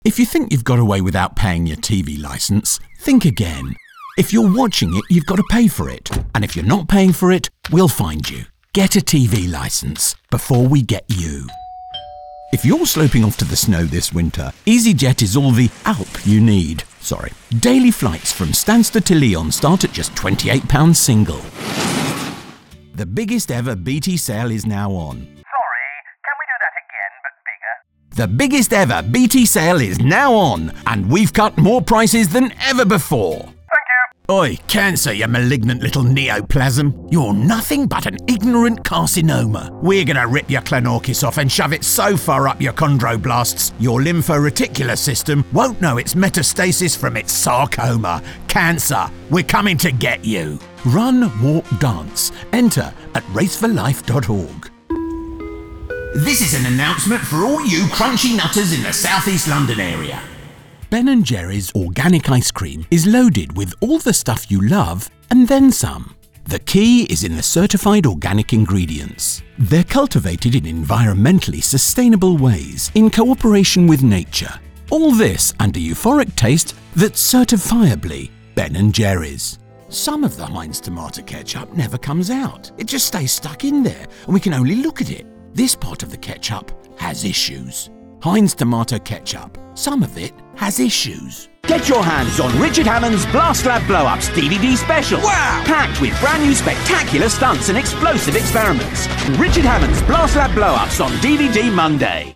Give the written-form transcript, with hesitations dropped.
If you think you've got away without paying your TV licence, think again. If you're watching it, you've got to pay for it. And if you're not paying for it, we'll find you. Get a TV licence before we get you. If you're sloping off to the snow this winter, EasyJet is all the Alp you need. Daily flights from Stansted to Lyon start at just £28 single. The biggest ever BT sale is now on. Sorry, can we do that again, but bigger? The biggest ever BT sale is now on, and we've cut more prices than ever before. Thank you. Oi, cancer, you malignant little neoplasm. You're nothing but an ignorant carcinoma. We're gonna rip your clonorchis off and shove it so far up your chondroblasts, your lymphoreticular system won't know its metastasis from its sarcoma. Cancer, we're coming to get you. Run, walk, dance. Enter at raceforlife.org. This is an announcement for all you crunchy nutters in the South East London area. Ben & Jerry's organic ice cream is loaded with all the stuff you love and then some. The key is in the certified organic ingredients. They're cultivated in environmentally sustainable ways in cooperation with nature. All this under euphoric taste that's certifiably Ben & Jerry's. Some of the Heinz tomato ketchup never comes out. It just stays stuck in there and we can only look at it. This pot of the ketchup has issues. Heinz tomato ketchup, some of it has issues. Get your hands on Richard Hammond's Blast Lab Blow-Ups DVD special. Wow! Packed with brand new spectacular stunts and explosive experiments. Richard Hammond's Blast Lab Blow-Ups on DVD Monday.